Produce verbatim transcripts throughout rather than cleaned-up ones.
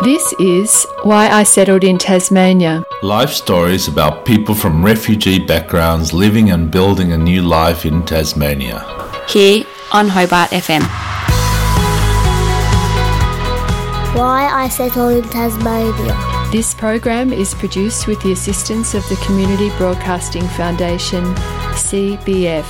This is Why I Settled in Tasmania. Life stories about people from refugee backgrounds living and building a new life in Tasmania. Here on Hobart F M. Why I Settled in Tasmania. This program is produced with the assistance of the Community Broadcasting Foundation, C B F.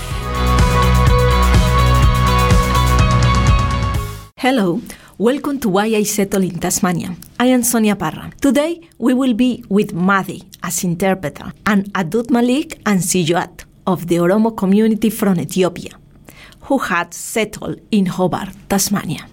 Hello, welcome to Why I Settled in Tasmania. I am Sonia Parra. Today we will be with Mahdi as interpreter and Abdul Malik and Sijoat of the Oromo community from Ethiopia, who had settled in Hobart, Tasmania.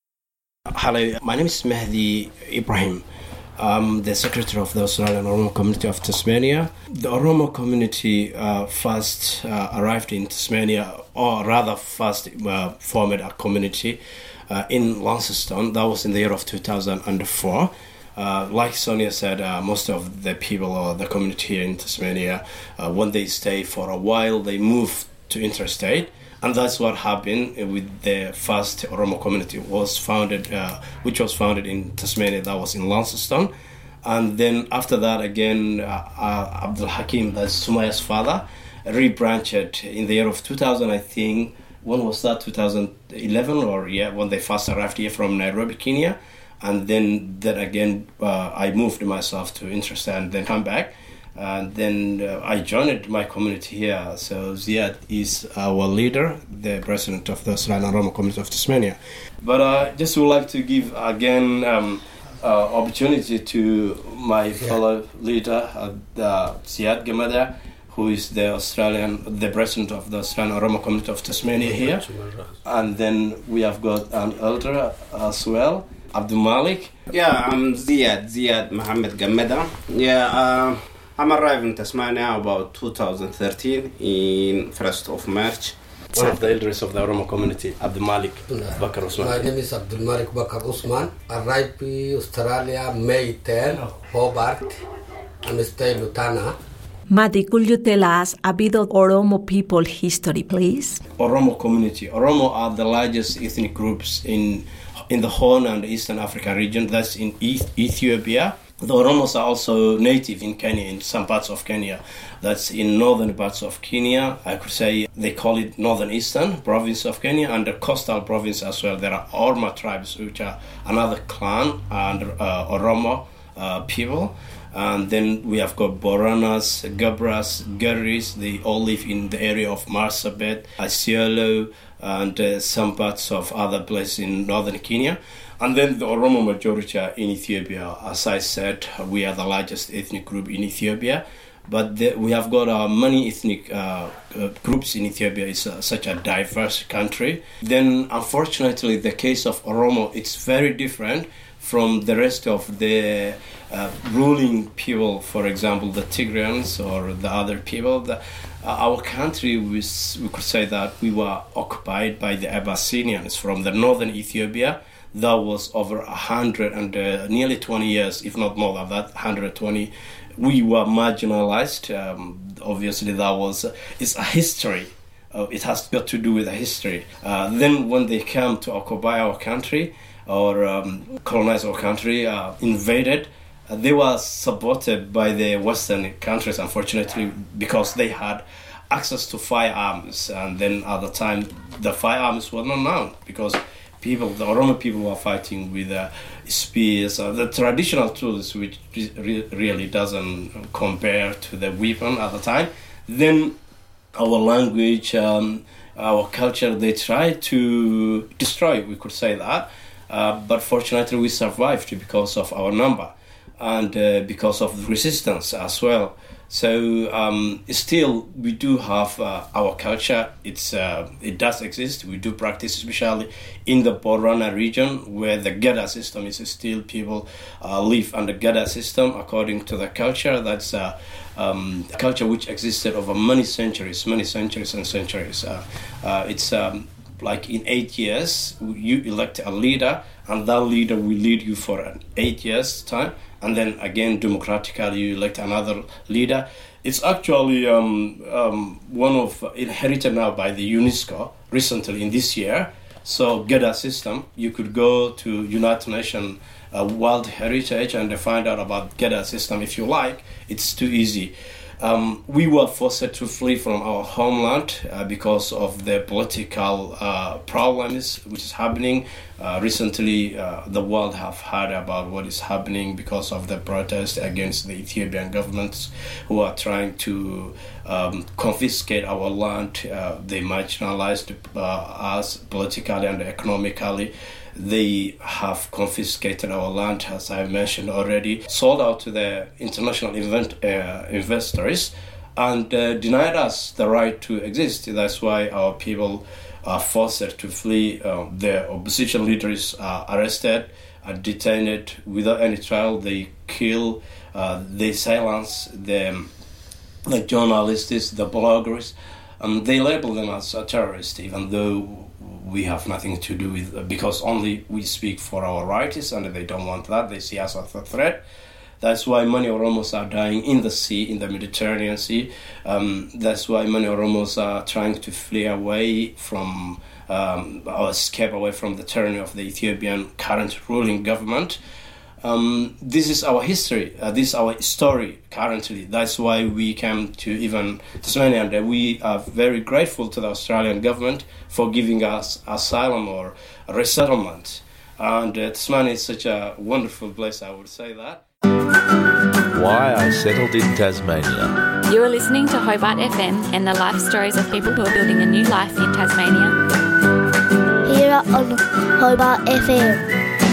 Hello, my name is Mahdi Ibrahim. I'm the secretary of the Australian Oromo community of Tasmania. The Oromo community uh, first uh, arrived in Tasmania, or rather first uh, formed a community uh, in Launceston. That was in the year of two thousand four. Uh, like Sonia said, uh, most of the people or the community here in Tasmania, uh, when they stay for a while, they move to interstate. And that's what happened with the first Oromo community was founded, uh, which was founded in Tasmania. That was in Launceston, and then after that again, uh, uh, Abdul Hakim, that's Sumaya's father, rebranched in the year of two thousand. I think when was that? two thousand eleven or yeah, when they first arrived here from Nairobi, Kenya, and then then again uh, I moved myself to Interstate and then come back. And then uh, I joined my community here. So Ziad is our leader, the president of the Australian Oromo community of Tasmania. But I uh, just would like to give again um, uh, opportunity to my yeah. fellow leader, uh, Ziad Gamada, who is the Australian, the president of the Australian Oromo community of Tasmania here. And then we have got an elder as well, Abdul Malik. Yeah, I'm Ziad, Ziad Mohammed Gamada. Yeah, uh, I'm arrived in Tasmania about two thousand thirteen in first of March. One of the elders of the Oromo community, Abdul Malik Bakar Usman. My name is Abdul Malik Bakar Usman. Arrived in Australia May tenth, Hobart. I'm staying in Lutana. Mahdi, could you tell us a bit of Oromo people history, please? Oromo community. Oromo are the largest ethnic groups in in the Horn and Eastern African region. That's in Ethiopia. The Oromos are also native in Kenya, in some parts of Kenya. That's in northern parts of Kenya. I could say they call it northern eastern province of Kenya, and the coastal province as well. There are Orma tribes, which are another clan and uh, Oromo uh, people. And then we have got Boranas, Gabras, Garis. They all live in the area of Marsabit, Isiolo, and uh, some parts of other places in northern Kenya. And then the Oromo majority are in Ethiopia. As I said, we are the largest ethnic group in Ethiopia. But the, we have got uh, many ethnic uh, uh, groups in Ethiopia. It's uh, such a diverse country. Then, unfortunately, the case of Oromo, it's very different from the rest of the uh, ruling people, for example, the Tigrayans or the other people. The, uh, our country, was, we could say that we were occupied by the Abyssinians from the northern Ethiopia. That was over a hundred and uh, nearly twenty years, if not more than that, one hundred twenty. We were marginalized. Um, obviously, that was uh, it's a history. Uh, it has got to do with a history. Uh, then, when they came to occupy our country or um, colonize our country, uh, invaded, uh, they were supported by the Western countries, unfortunately, because they had access to firearms. And then, at the time, the firearms were not known because people, the Oromo people were fighting with uh, spears, uh, the traditional tools, which re- really doesn't compare to the weapon at the time. Then our language, um, our culture, they tried to destroy, we could say that. Uh, but fortunately, we survived because of our number and uh, because of the resistance as well. So um, still, we do have uh, our culture. It's uh, it does exist. We do practice, especially in the Borana region, where the Gada system is still people uh, live under Gada system according to the culture. That's uh, um, a culture which existed over many centuries, many centuries and centuries. Uh, uh, it's um, like in eight years, you elect a leader, and that leader will lead you for an eight years time. And then again, democratically, you elect another leader. It's actually um, um, one of inherited now by the UNESCO recently in this year. So Geda system, you could go to United Nations uh, World Heritage and find out about Geda system if you like. It's too easy. Um, we were forced to flee from our homeland uh, because of the political uh, problems which is happening. Uh, recently, uh, the world have heard about what is happening because of the protest against the Ethiopian governments who are trying to um, confiscate our land. Uh, they marginalized uh, us politically and economically. They have confiscated our land, as I mentioned already, sold out to the international event, uh, investors, and uh, denied us the right to exist. That's why our people are forced to flee. Uh, the opposition leaders are arrested and detained without any trial. They kill, uh, they silence the, the journalists, the bloggers, and they label them as a terrorist, even though we have nothing to do with, because only we speak for our rights, and they don't want that. They see us as a threat. That's why many Oromos are dying in the sea, in the Mediterranean Sea. Um, that's why many Oromos are trying to flee away from, um, or escape away from the tyranny of the Ethiopian current ruling government. Um, this is our history. Uh, this is our story currently. That's why we came to even Tasmania, and we are very grateful to the Australian government for giving us asylum or resettlement. And uh, Tasmania is such a wonderful place, I would say that. Why I settled in Tasmania. You are listening to Hobart F M and the life stories of people who are building a new life in Tasmania. Here on Hobart F M.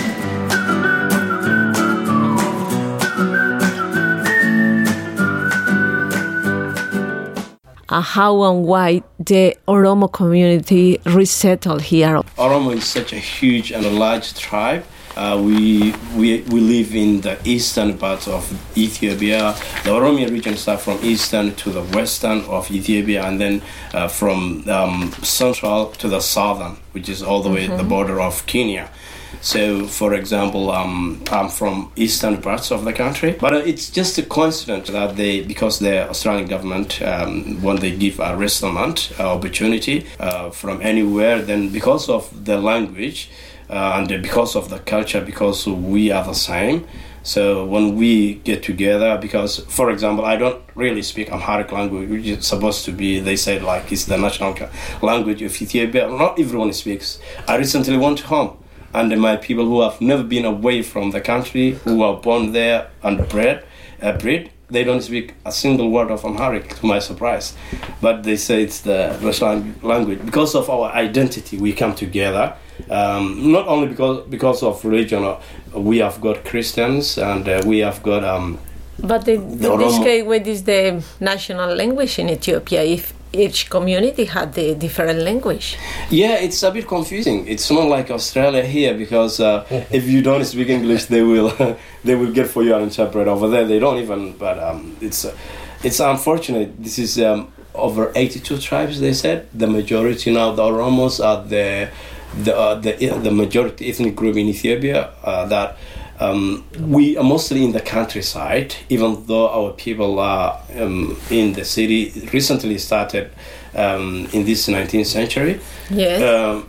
Uh, how and why the Oromo community resettled here? Oromo is such a huge and a large tribe. Uh, we, we we live in the eastern part of Ethiopia. The Oromia region starts from eastern to the western of Ethiopia, and then uh, from um, central to the southern, which is all the way mm-hmm. the border of Kenya. So, for example, um, I'm from eastern parts of the country, but uh, it's just a coincidence that they, because the Australian government, um, when they give a resettlement uh, opportunity uh, from anywhere, then because of the language uh, and because of the culture, because we are the same. So when we get together, because, for example, I don't really speak Amharic language, which is supposed to be, they say, like, it's the national language of Ethiopia. Not everyone speaks. I recently went home, and my people who have never been away from the country, who are born there and bred, uh, bred, they don't speak a single word of Amharic, to my surprise. But they say it's the national language. Because of our identity, we come together. Um, not only because because of religion, uh, we have got Christians and uh, we have got... Um, but in, in this case, what is the national language in Ethiopia if each community had the different language? Yeah, it's a bit confusing. It's not like Australia here, because uh, if you don't speak English, they will they will get for you an interpreter. Over there, they don't even. But um, it's uh, it's unfortunate. This is um, over eighty-two tribes. They said the majority now, the Oromos, are the the uh, the the majority ethnic group in Ethiopia. Uh, that. Um, we are mostly in the countryside, even though our people are um, in the city. Recently started um, in this nineteenth century. Yes. Um,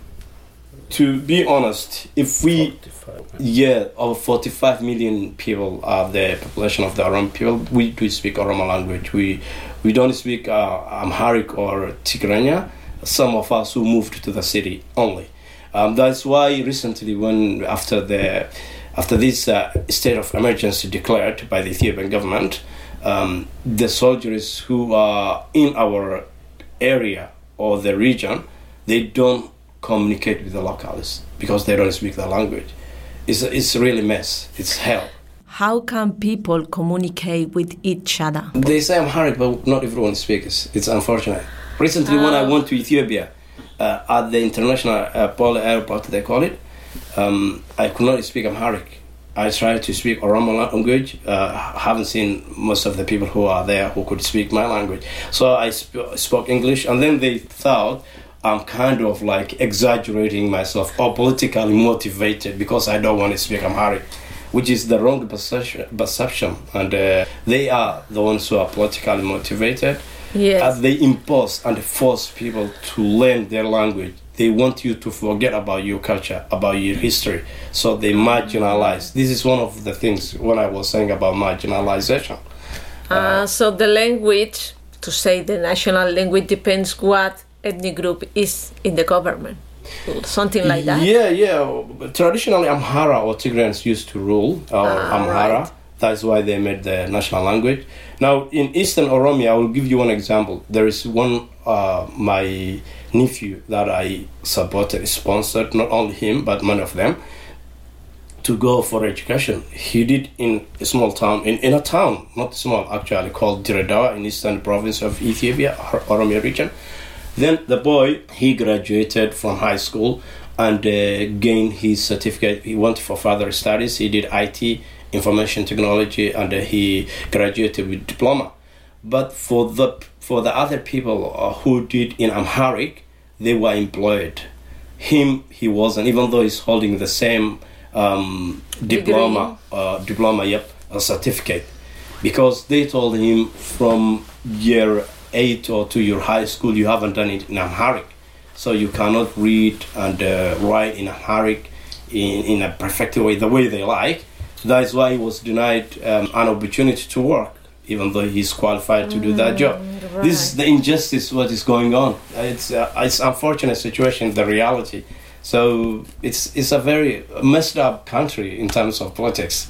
to be honest, if we, yeah, over forty-five million people are the population of the Oromo people. We do speak Oromo language. We we don't speak uh, Amharic or Tigrinya. Some of us who moved to the city only. Um, that's why recently, when after the After this uh, state of emergency declared by the Ethiopian government, um, the soldiers who are in our area or the region, they don't communicate with the locals because they don't speak the language. It's, it's really mess. It's hell. How can people communicate with each other? They say Amharic, but not everyone speaks. It's unfortunate. Recently, uh, when I went to Ethiopia, uh, at the international uh, Pole airport, they call it, Um, I could not speak Amharic. I tried to speak Oromo language. Uh, I haven't seen most of the people who are there who could speak my language. So I sp- spoke English, and then they thought I'm kind of like exaggerating myself or politically motivated because I don't want to speak Amharic, which is the wrong perception. perception. And uh, they are the ones who are politically motivated. Yes. Uh, they impose and force people to learn their language. They want you to forget about your culture, about your history. So they marginalize. This is one of the things when I was saying about marginalization. Uh, uh, so the language, to say the national language, depends what ethnic group is in the government. Something like that? Yeah, yeah. Traditionally, Amhara or Tigrayans used to rule, or uh, Amhara. Right. That's why they made the national language. Now, in Eastern Oromia, I will give you one example. There is one, uh, my nephew that I supported, sponsored, not only him, but many of them, to go for education. He did in a small town, in, in a town, not small actually, called Diredawa in Eastern province of Ethiopia, Oromia region. Then the boy, he graduated from high school and uh, gained his certificate. He went for further studies. He did I T, information technology, and uh, he graduated with diploma. But for the for the other people uh, who did in Amharic, they were employed. Him, he wasn't, even though he's holding the same um, diploma, uh, diploma, yep, a certificate, because they told him from year eight or to your high school, you haven't done it in Amharic, so you cannot read and uh, write in Amharic in, in a perfect way, the way they like. That's why he was denied um, an opportunity to work, even though he's qualified to do that job. Right. This is the injustice, what is going on. It's uh, it's unfortunate situation, the reality. So it's it's a very messed up country in terms of politics.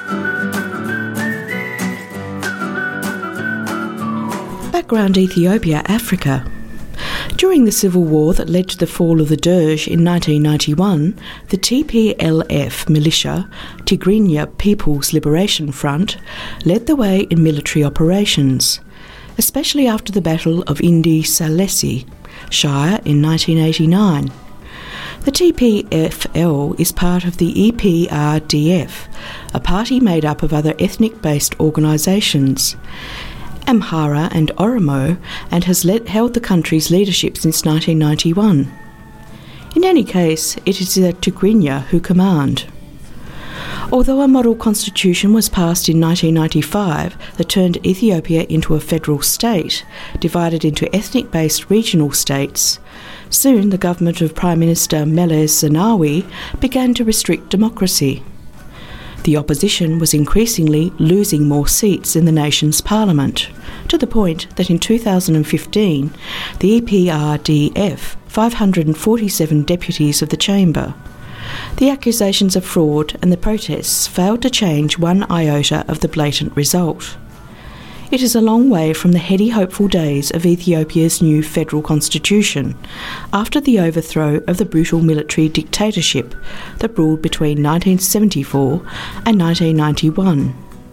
Background Ethiopia, Africa. During the civil war that led to the fall of the Derg in nineteen ninety-one, the T P L F militia, Tigrinya People's Liberation Front, led the way in military operations, especially after the Battle of Indi Salesi Shire in nineteen eighty-nine. The T P F L is part of the E P R D F, a party made up of other ethnic-based organisations, Amhara and Oromo, and has led, held the country's leadership since nineteen ninety-one. In any case, it is the Tigrinya who command. Although a model constitution was passed in nineteen ninety-five that turned Ethiopia into a federal state, divided into ethnic-based regional states, soon the government of Prime Minister Meles Zenawi began to restrict democracy. The opposition was increasingly losing more seats in the nation's parliament, to the point that in two thousand fifteen, the E P R D F five hundred forty-seven deputies of the chamber. The accusations of fraud and the protests failed to change one iota of the blatant result. It is a long way from the heady hopeful days of Ethiopia's new federal constitution, after the overthrow of the brutal military dictatorship that ruled between nineteen seventy-four and nineteen ninety-one.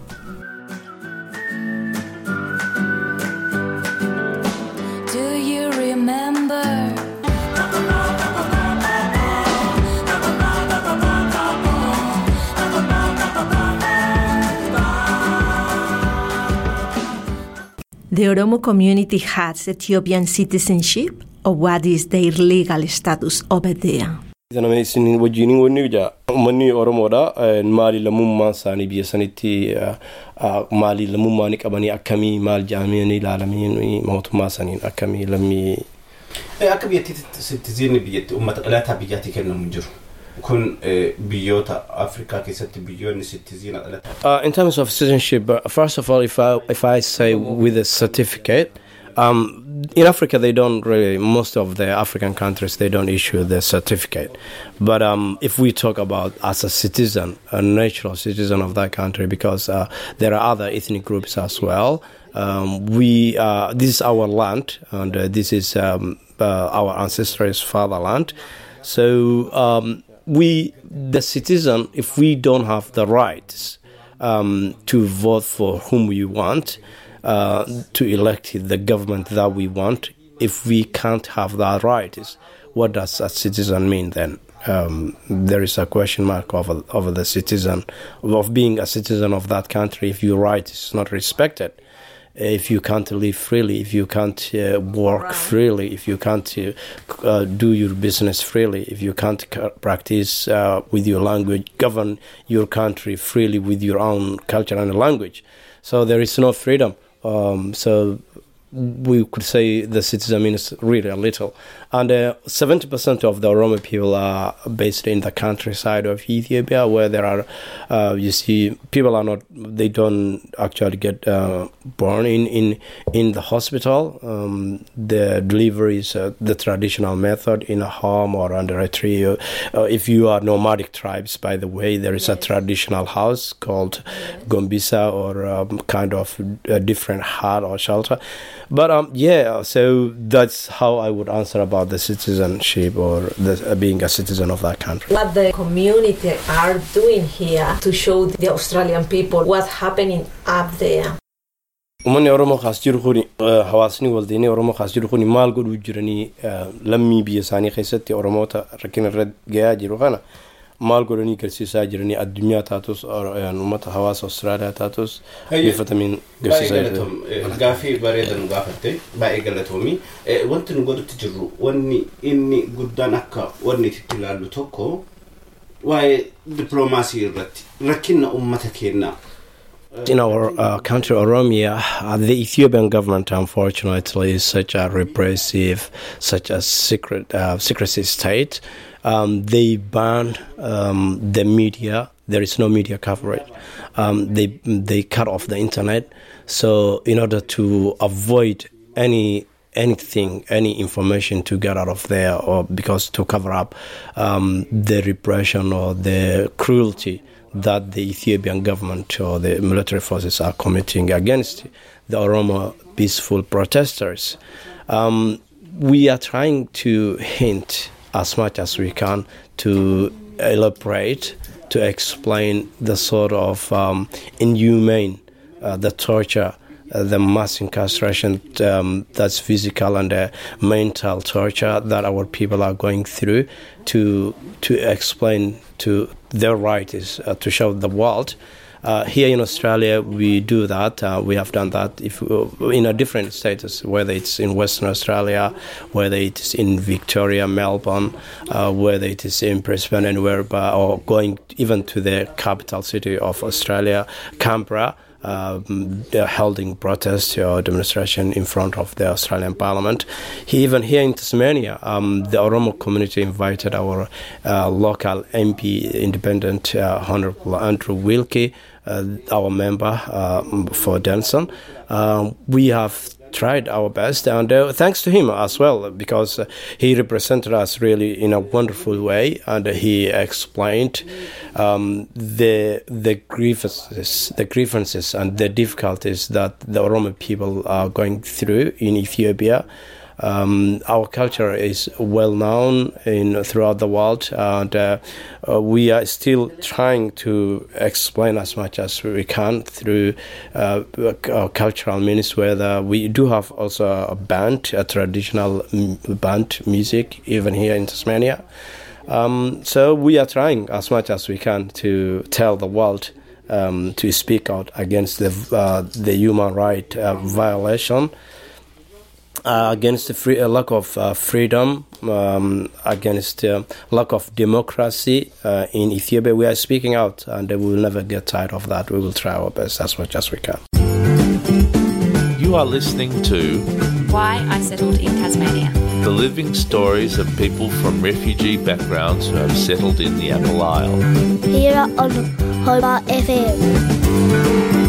Do you remember? The Oromo community has Ethiopian citizenship, or what is their legal status over there? Isin wajjiniin wanni jaa uummanni Oromoodha maali lammummaan isaanii biyya sanitti maali lammummaan qabanii akkamii maal jaamanii ilaalamanii mootummaa saniin akkamii lammii akka biyyattiitti citizen biyyatti uummata dhalata biyyatti kennamu jiru. Kun biyyoota Africa keessatti biyyoonni citizen dhalata. In terms of citizenship, first of all, if I if I say with a certificate, um, in Africa they don't really, most of the African countries they don't issue the certificate. But um, if we talk about as a citizen, a natural citizen of that country, because uh, there are other ethnic groups as well. Um, we uh, this is our land, and uh, this is um, uh, our ancestors' fatherland. So. Um, We, the citizen, if we don't have the rights um, to vote for whom we want, uh, to elect the government that we want, if we can't have that rights, what does a citizen mean then? Um, there is a question mark over, over the citizen, of being a citizen of that country if your right is not respected. If you can't live freely, if you can't uh, work right. freely, if you can't uh, uh, do your business freely, if you can't c- practice uh, with your language, govern your country freely with your own culture and language. So there is no freedom. Um, so we could say the citizen means really a little. And uh, seventy percent of the Oromo people are based in the countryside of Ethiopia, where there are, uh, you see, people are not, they don't actually get uh, born in, in, in the hospital. Um, the delivery is uh, the traditional method in a home or under a tree. Uh, if you are nomadic tribes, by the way, there is a traditional house called Gombisa, or um, kind of a different hut or shelter. But um, yeah, so that's how I would answer about the citizenship or the, uh, being a citizen of that country. What the community are doing here to show the Australian people what's happening up there. Umani Oromo khas jiru khuni hawasni waldini Oromo khas jiru khuni mal godu jirani lammi biyasani khaysati Oromo ta rakin rad gaya jiru khana mal godoni karsisa jirani ad-dunya tatus or umata hawas Australia tatus bifatamin karsisa gafi baredan gafatte ba egalatomi wanti ngodu tijiru wonni inni guddan akka wonni titilalu tokko why diplomacy rat rakinna ummata kenna. In our uh, country, Oromia, uh, the Ethiopian government, unfortunately, is such a repressive, such a secret, uh, secrecy state. Um, they ban um, the media. There is no media coverage. Um, they they cut off the internet. So, in order to avoid any anything, any information to get out of there, or because to cover up um, the repression or the cruelty that the Ethiopian government or the military forces are committing against the Oromo peaceful protesters. Um, we are trying to hint as much as we can to elaborate, to explain the sort of um, inhumane, uh, the torture, uh, the mass incarceration, um, that's physical and uh, mental torture that our people are going through, to to explain to their right is uh, to show the world. Uh, here in Australia, we do that. Uh, we have done that if uh, in a different status, whether it's in Western Australia, whether it is in Victoria, Melbourne, uh, whether it is in Brisbane, anywhere, but, or going even to the capital city of Australia, Canberra. Uh, they're holding protests or demonstration in front of the Australian Parliament. He, even here in Tasmania, um, the Oromo community invited our uh, local M P, independent uh, Honourable Andrew Wilkie, uh, our member uh, for Denson. Uh, we have tried our best, and uh, thanks to him as well, because uh, he represented us really in a wonderful way, and uh, he explained um, the the grievances, the grievances and the difficulties that the Oromo people are going through in Ethiopia. Um, our culture is well known in throughout the world, and uh, uh, we are still trying to explain as much as we can through uh, our cultural means. Whether we do have also a band, a traditional m- band music, even here in Tasmania. Um, so we are trying as much as we can to tell the world um, to speak out against the uh, the human right uh, violation. Uh, against the free, uh, lack of uh, freedom, um, against uh, lack of democracy uh, in Ethiopia. We are speaking out, and we will never get tired of that. We will try our best as much as we can. You are listening to Why I Settled in Tasmania. The living stories of people from refugee backgrounds who have settled in the Apple Isle. Here on Hobart F M.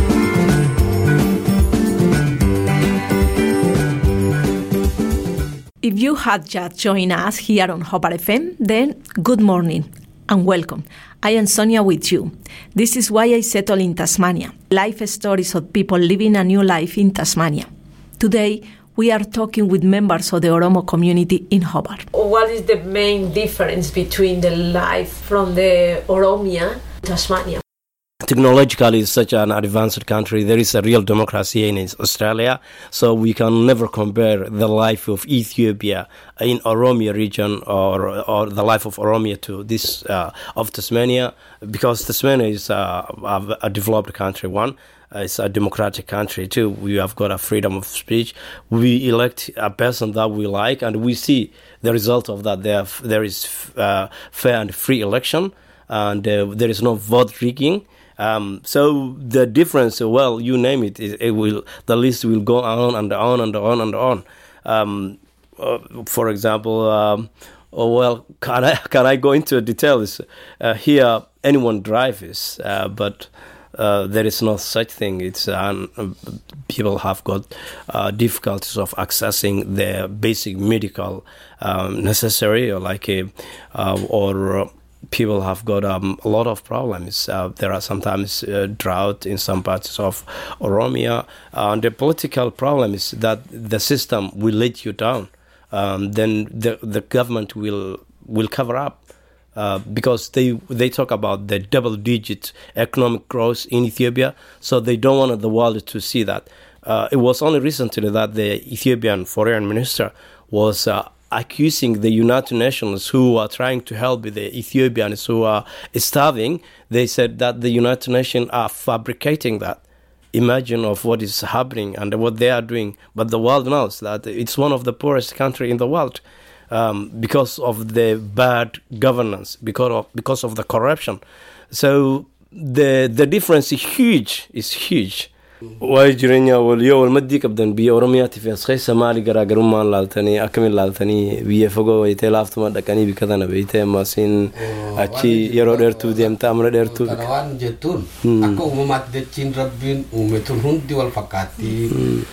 If you had just joined us here on Hobart F M, then good morning and welcome. I am Sonia with you. This is Why I Settled in Tasmania, life stories of people living a new life in Tasmania. Today, we are talking with members of the Oromo community in Hobart. What is the main difference between the life from the Oromia Tasmania? Technologically, it's such an advanced country. There is a real democracy in Australia, so we can never compare the life of Ethiopia in Oromia region or or the life of Oromia to this uh, of Tasmania, because Tasmania is uh, a, a developed country. One, uh, it's a democratic country. Two, we have got a freedom of speech. We elect a person that we like, and we see the result of that. There, there is uh, fair and free election, and uh, there is no vote rigging. Um, so the difference, well, you name it, it, it will. The list will go on and on and on and on. Um, uh, for example, um, oh, well, can I can I go into details? Uh, here, anyone drives, uh, but uh, there is no such thing. It's uh, people have got uh, difficulties of accessing their basic medical um, necessary, or like a uh, or. Uh, People have got um, a lot of problems. Uh, there are sometimes uh, drought in some parts of Oromia. Uh, and the political problem is that the system will let you down. Um, then the the government will will cover up uh, because they they talk about the double-digit economic growth in Ethiopia, so they don't want the world to see that. Uh, it was only recently that the Ethiopian foreign minister was uh, accusing the United Nations, who are trying to help the Ethiopians who are starving. They said that the United Nations are fabricating that. Imagine of what is happening and what they are doing. But the world knows that it's one of the poorest countries in the world um, because of the bad governance, because of because of the corruption. So the the difference is huge. It's huge. way jirenya waliyo walmadii kabdan biyo oromiyaati fi asqay Soomaali garaagarummaan laaltani akamil laaltani biyo fogo way teelaftuma dhaqani bikadana baytay maasin achi yaro dheertu deemta amra dheertu waan jetun akka uumamaatti dachiin rabbiin uumetun hundi wal fakkaatti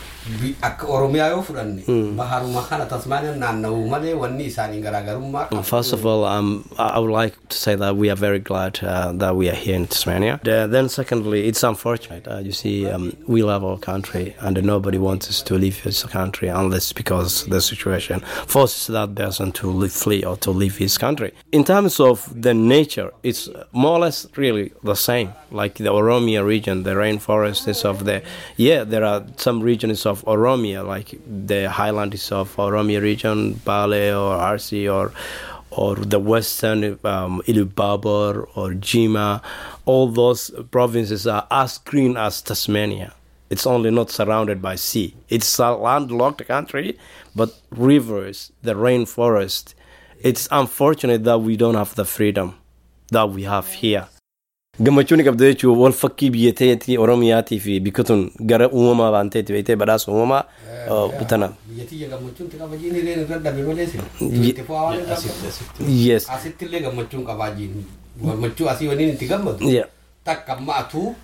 akka oromiyaa yoo fudhanne baharuma kana Tasmania naanna'u malee wanni isaanii garaagarummaa. First of all, um, I would like to say that we are very glad uh, that we are here in Tasmania. Uh, then secondly, it's unfortunate. Uh, you see, um, we love our country and nobody wants us to leave his country unless because the situation forces that person to leave, flee or to leave his country. In terms of the nature, it's more or less really the same. Like the Oromia region, the rainforest is of the, yeah, there are some regions of Oromia, like the highlands of Oromia region, Bale or R C or or the western um, Ilubabor or Jima. All those provinces are as green as Tasmania. It's only not surrounded by sea. It's a landlocked country, but rivers, the rainforest. It's unfortunate that we don't have the freedom that we have here. Gamachuni kabda jechuun wal fakkii biyyateetii Oromiyaatii fi bikkatun gara uumamaa baanteetti beektee badhaasa uumamaa butana. Biyyattii gammachuun qabajiin illee irra dhabe malee itti fa'aa yes asitti illee gammachuun qabajiin gammachuu asii waliin itti gammadu takka maatu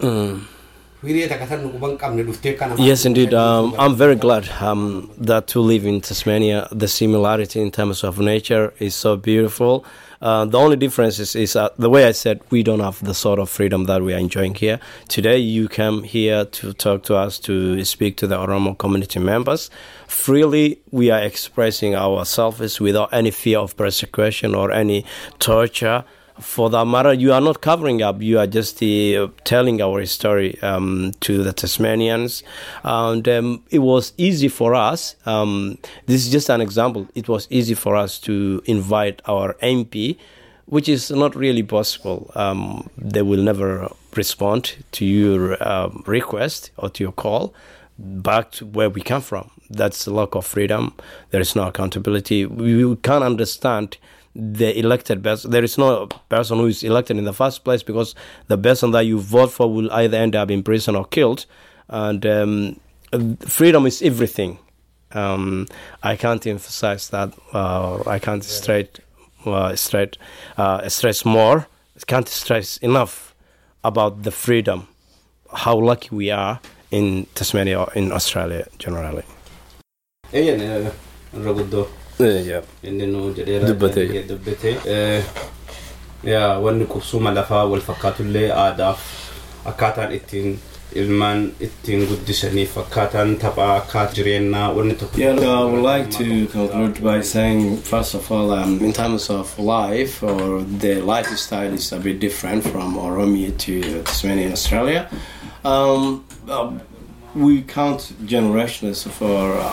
Yes, indeed. Um, I'm very glad um, that to live in Tasmania, the similarity in terms of nature is so beautiful. Uh, the only difference is, is uh, the way I said, we don't have the sort of freedom that we are enjoying here. Today, you come here to talk to us, to speak to the Oromo community members. Freely, we are expressing ourselves without any fear of persecution or any torture. For that matter, you are not covering up. You are just uh, telling our story um, to the Tasmanians. And um, it was easy for us. Um, this is just an example. It was easy for us to invite our M P, which is not really possible. Um, they will never respond to your uh, request or to your call back to where we come from. That's a lack of freedom. There is no accountability. We, we can't understand the elected person. There is no person who is elected in the first place because the person that you vote for will either end up in prison or killed. And um, freedom is everything. Um, I can't emphasize that. Uh, I can't straight, uh, straight, uh, stress more. I can't stress enough about the freedom. How lucky we are in Tasmania or in Australia generally. Yeah, yeah. إنه جديرة دبته دبته يا ونكو سوما لفا والفكات اللي عادف أكاتان إتين ilman ittin guddisani fakkatan taba kajrena wonito. Yeah, I would like to conclude by saying, first of all, um, in terms of life or the lifestyle is a bit different from Oromia to Tasmania, Australia. Um, uh, we count generations for uh,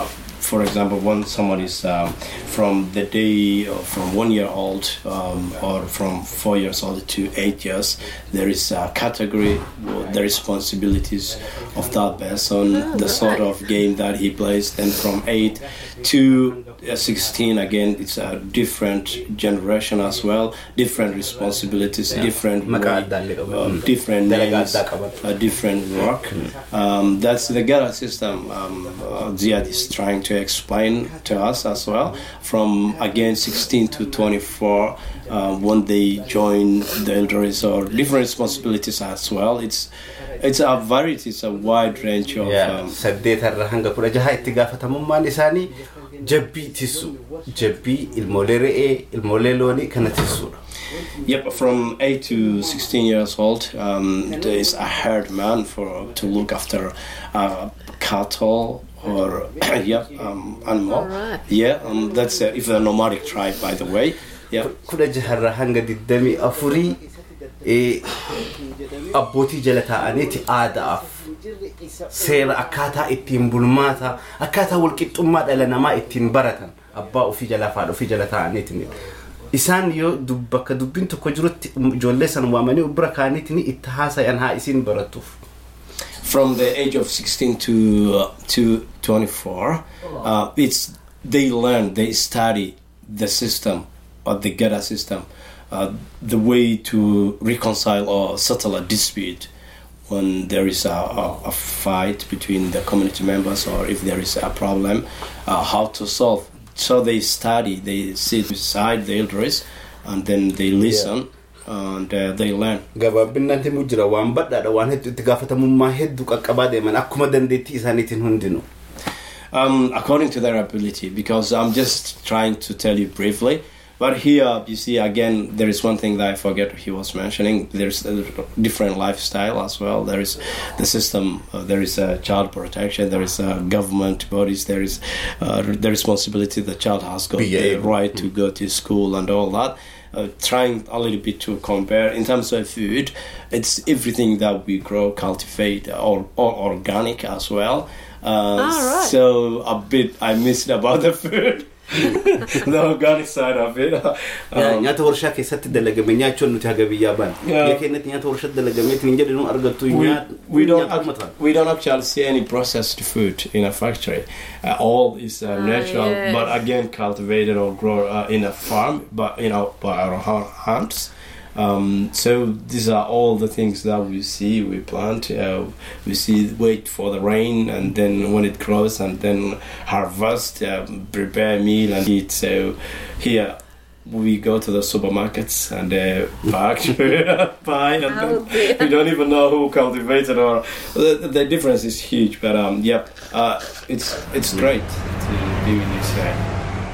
for example, when someone is um, from the day uh, from one year old um, or from four years old to eight years, there is a category, the responsibilities of that person, the sort of game that he plays. Then from eight to sixteen, again, it's a different generation as well, different responsibilities, yeah. different way, uh, different names, uh, different work. Um, that's the Gara system um, uh, Ziad is trying to explain to us as well. From again sixteen to twenty-four, uh, when they join the elders, or different responsibilities as well. It's it's a variety, it's a wide range of. Yeah. Um, Jabbi tisu, Jabbi ilmolere ilmoleloni kana tisu. Yep, from eight to sixteen years old, um, there is a herdman for to look after uh, cattle or yeah, um, animal. Right. Yeah, um, that's uh, if a nomadic tribe, by the way. Yeah. Kuda jaharra hanga diddami afuri e abboti jalata aneti aadaaf. Seera akkaataa ittiin bulmaata akkaataa walqixxummaa dhala namaa ittiin baratan abbaa ofii jala faadha ofii jala ta'aniitiin isaan yoo dubbaka dubbin tokko jirutti ijoollee san waamanii ubra kaaniitiin itti haasayan haa isin baratuuf. From the age of sixteen to uh, to twenty-four, uh, it's they learn, they study the system of the Gara system, uh, the way to reconcile or settle a dispute. When there is a, a, a fight between the community members, or if there is a problem, uh, how to solve. So they study, they sit beside the elders, and then they listen, yeah. and uh, they learn. Gabaabinante mujira waan badhaadha waan hedduu itti gaafatamummaa hedduu qaqqabaa deeman akkuma dandeettii isaaniitiin hundinuu. Um, according to their ability, because I'm just trying to tell you briefly. But here, you see, again, there is one thing that I forget he was mentioning. There's a different lifestyle as well. There is the system, uh, there is a child protection, there is a government bodies, there is uh, the responsibility the child has got, the right to go to school and all that. Uh, trying a little bit to compare. In terms of food, it's everything that we grow, cultivate, or, or organic as well. Uh, all right. So a bit I missed about the food. The organic side of it. Um, we, we don't we don't actually see any processed food in a factory. Uh, all is uh, natural, uh, yes. but again cultivated or grown uh, in a farm, but you know by our hands. Um, so these are all the things that we see, we plant, uh, we see, wait for the rain, and then when it grows, and then harvest, um, prepare meal and eat. So here we go to the supermarkets and uh, buy, buy and then we don't even know who cultivated or the, the difference is huge. But um, yep, uh, it's it's great to be with you today.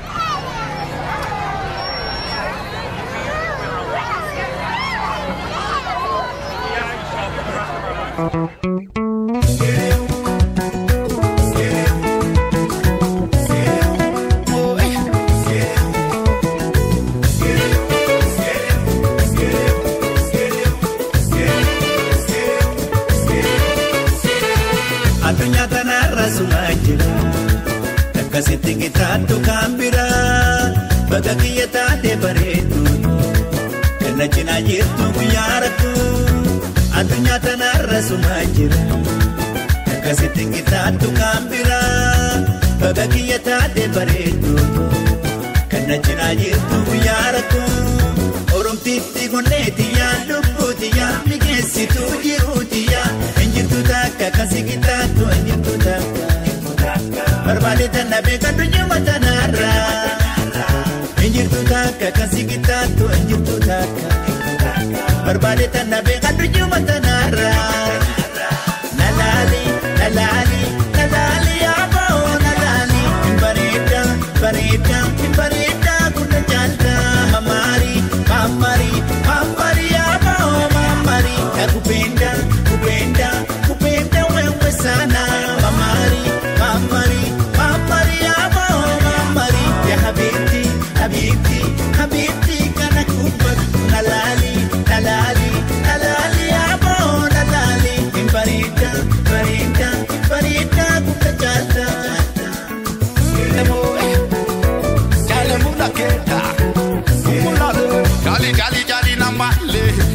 Adunya tanarra sumajira takasitti kitatu kambira bagakiya taate bareedu kana cina jirtu guyaratu adunya tanarra sumajira takasitti kitatu kambira bagakiya taate bareedu kana cina jirtu guyaratu oromtitti gonneeti ya lubbuti ya migesitu jiruti ya enjirtu taka kasikitatu enjirtu taka barbade tanabe kadunyu matanara enjirtu taka kasikitatu enjirtu taka barbade tanabe kadunyu matanara nalali nalali nalali abo nalali imbarida barida imbarida kuna jalta mamari mamari mamari abo mamari nakupenda kupenda kupenda wewe sana mamari mamari mamari abo mamari ya habibti habibti habibti kana kubak nalali nalali nalali abo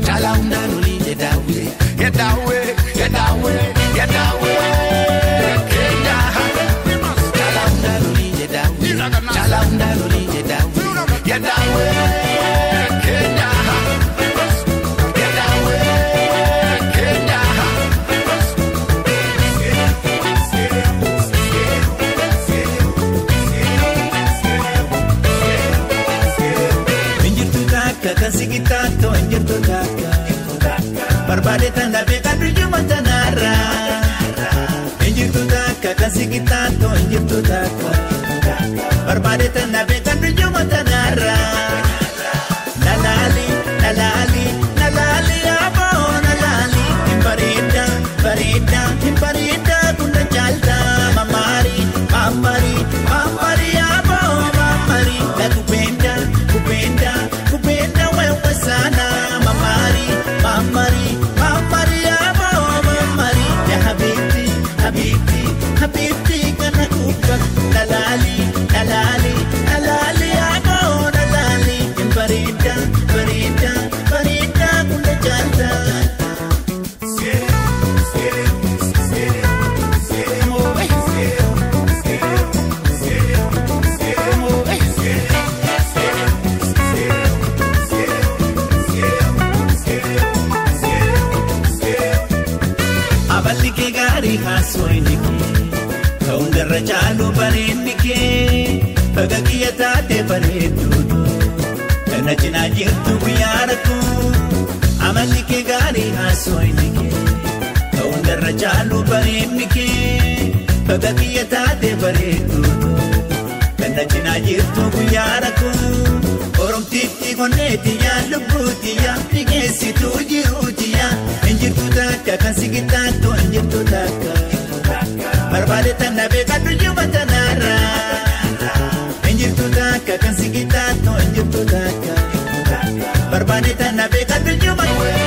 Chala undanuli yedawe, yedawe, yedawe, yedawe. Kenya, chala undanuli yedawe, chala undanuli yedawe, yedawe. Kenya, yedawe, Kenya. Injirtu takka kasigitato injirtu takka. Barbade tanda beka dujuma tanara. Injirtu takka kasigitato injirtu takka. Barbade tanda beka dujuma tanara. Nalali, nalali, nalali abo nalali. Imparida, parida, imparida kunda jalta. Mamari, mamari, mamari abo mamari. La kupenda, kupenda, kupenda wewe sana. Mamari, mamari, mamari abo mamari. Ya habibti, habibti, habibti kana kuka. Nalali, nalali, nalali abo nalali. Imparida, parida, parida kunda jalta. Aballi ke gari hasoiniki kaundarra chalu barennike fagakiya taate bareedu kana cina jirtu guyyaaratu amalli ke gari hasoiniki kaundarra chalu barennike fagakiya taate bareedu kana cina jirtu guyyaaratu oromtitti konneeti yaa lubbuuti yaa dhigeessitu jiruuti yaa injirtu takka kan sigitaatu injirtu takka barbaade tanna beeka dujuma tanarra injirtu takka kan sigitaatu injirtu takka barbaade tanna beeka dujuma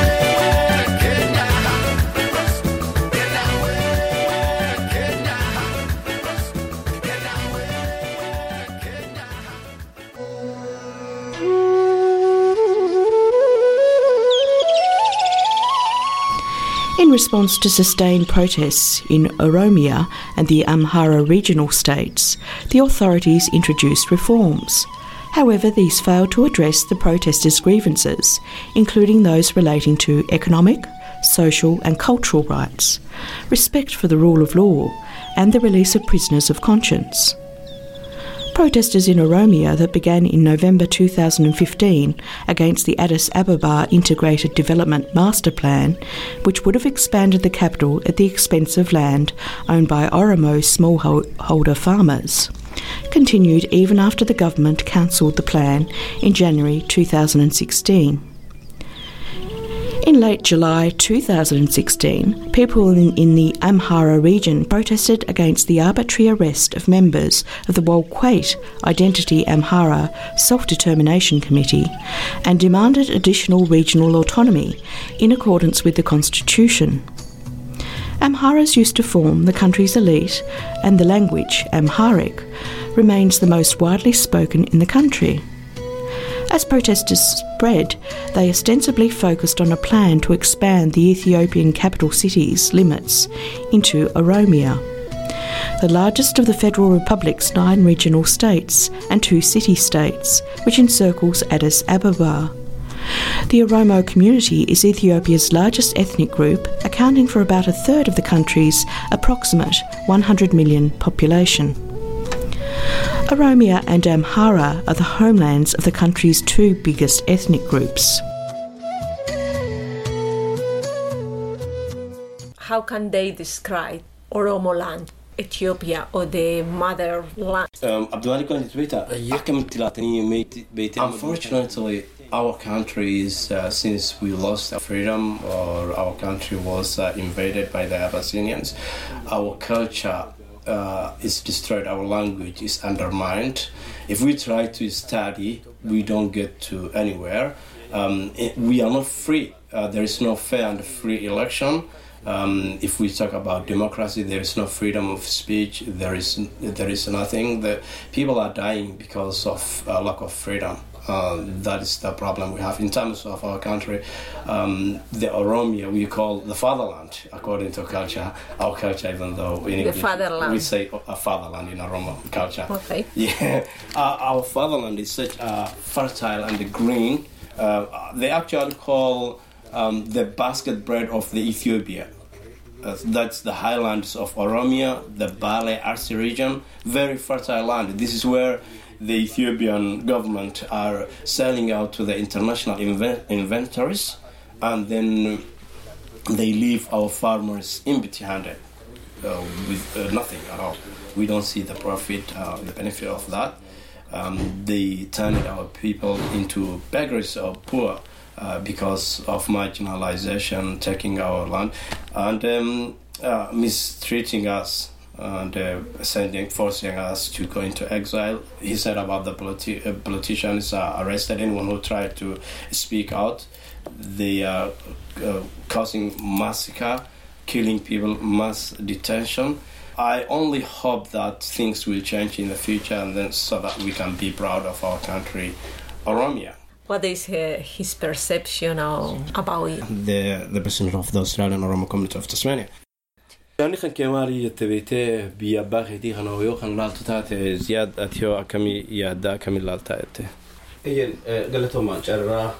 In response to sustained protests in Oromia and the Amhara regional states, the authorities introduced reforms. However, these failed to address the protesters' grievances, including those relating to economic, social and cultural rights, respect for the rule of law, and the release of prisoners of conscience. Protesters in Oromia that began in November two thousand fifteen against the Addis Ababa Integrated Development Master Plan, which would have expanded the capital at the expense of land owned by Oromo smallholder farmers, continued even after the government cancelled the plan in January two thousand sixteen. In late July two thousand sixteen, people in, in the Amhara region protested against the arbitrary arrest of members of the Walkwait Identity Amhara Self-Determination Committee and demanded additional regional autonomy in accordance with the constitution. Amharas used to form the country's elite, and the language, Amharic, remains the most widely spoken in the country. As protesters spread, they ostensibly focused on a plan to expand the Ethiopian capital city's limits into Oromia, the largest of the Federal Republic's nine regional states and two city-states, which encircles Addis Ababa. The Oromo community is Ethiopia's largest ethnic group, accounting for about a third of the country's approximate one hundred million population. Oromia and Amhara are the homelands of the country's two biggest ethnic groups. How can they describe Oromo land, Ethiopia, or the motherland? Um, Unfortunately, our country is, uh, since we lost our freedom or our country was uh, invaded by the Abyssinians, our culture uh, is destroyed, our language is undermined. If we try to study, we don't get to anywhere. Um, it, we are not free. Uh, there is no fair and free election. Um, if we talk about democracy, there is no freedom of speech. There is there is nothing. The people are dying because of uh, lack of freedom. Uh, that is the problem we have in terms of our country. Um, the Oromia we call the fatherland according to culture. Our culture, even though in the English fatherland. we say a fatherland in Oromo culture. Okay. Yeah, uh, our fatherland is such uh, fertile and green. Uh, they actually call um, the basket bread of the Ethiopia. Uh, that's the highlands of Oromia, the Bale Arsi region, very fertile land. This is where the Ethiopian government are selling out to the international inven- inventories, and then they leave our farmers empty-handed uh, with uh, nothing at all. We don't see the profit, uh, the benefit of that. Um, they turn our people into beggars or poor uh, because of marginalization, taking our land, and um, uh, mistreating us. And uh, sending, forcing us to go into exile. He said about the politi- uh, politicians uh, arrested anyone who tried to speak out. They are uh, causing massacre, killing people, mass detention. I only hope that things will change in the future, and then so that we can be proud of our country, Oromia. What is uh, his perception of, about it? The the president of the Australian Oromo community of Tasmania. يعني خن كمالي يتبيته بياباخي دي خن ويو خن لالتو تاتي زياد أتيو أكمي يادا كمي لالتاته. إيه قالتهم ما جرّا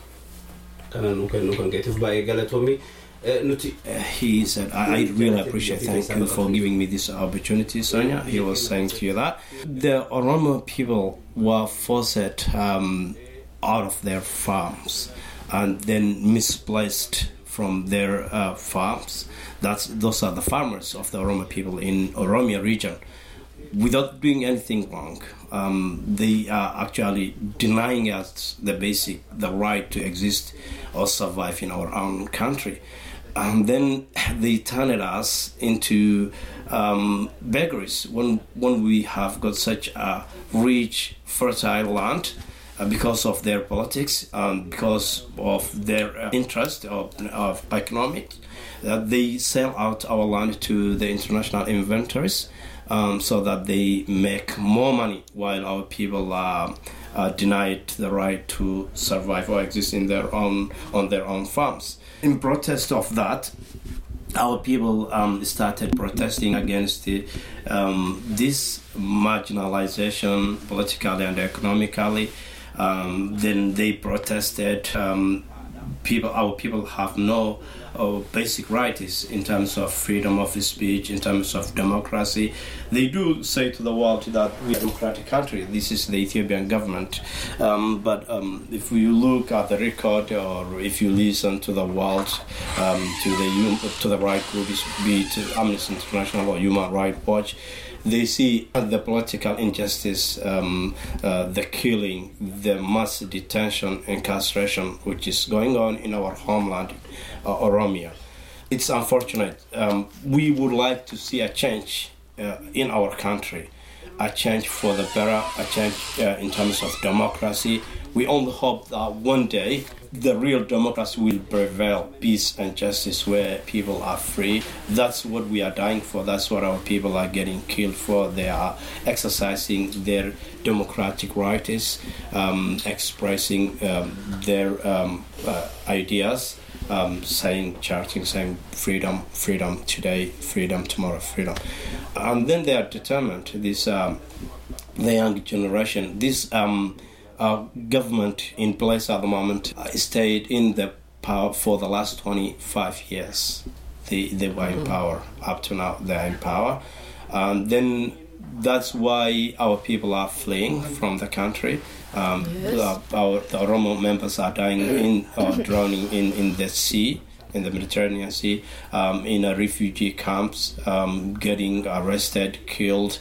كان ممكن ممكن كيتف باي قالتهمي نتي. He said, I, I really appreciate. Thank you for giving me this opportunity, Sonia. He was saying to you that the Oromo people were forced um, out of their farms and then misplaced from their uh, farms. That's those are the farmers of the Oromo people in Oromia region, without doing anything wrong. Um, they are actually denying us the basic, the right to exist or survive in our own country, and then they turned us into um, beggars when when we have got such a rich, fertile land. Uh, because of their politics, um, because of their uh, interest of, of economic, uh, they sell out our land to the international inventories um, so that they make more money while our people are uh, denied the right to survive or exist in their own on their own farms. In protest of that, our people um, started protesting against the, um, this marginalization politically and economically. Um, then they protested. Um, people, our people have no uh, basic rights in terms of freedom of speech, in terms of democracy. They do say to the world that we are a democratic country. This is the Ethiopian government. Um, but um, if you look at the record, or if you listen to the world, um, to the to the right groups, be it Amnesty International or Human Rights Watch, they see the political injustice, um, uh, the killing, the mass detention, incarceration, which is going on in our homeland, uh, Oromia. It's unfortunate. Um, we would like to see a change uh, in our country, a change for the better, a change uh, in terms of democracy. We only hope that one day the real democracy will prevail, peace and justice, where people are free. That's what we are dying for. That's what our people are getting killed for. They are exercising their democratic rights, um, expressing um, their um, uh, ideas, um, saying, chanting, saying freedom, freedom today, freedom tomorrow, freedom. And then they are determined, this um, the young generation, this um, uh, government in place at the moment uh, stayed in the power for the last twenty-five years. They, they were in power. Up to now, they are in power. And then that's why our people are fleeing from the country. Um, yes. Our the Oromo members are dying in or drowning in, in the sea, in the Mediterranean Sea, um, in a refugee camps, um, getting arrested, killed,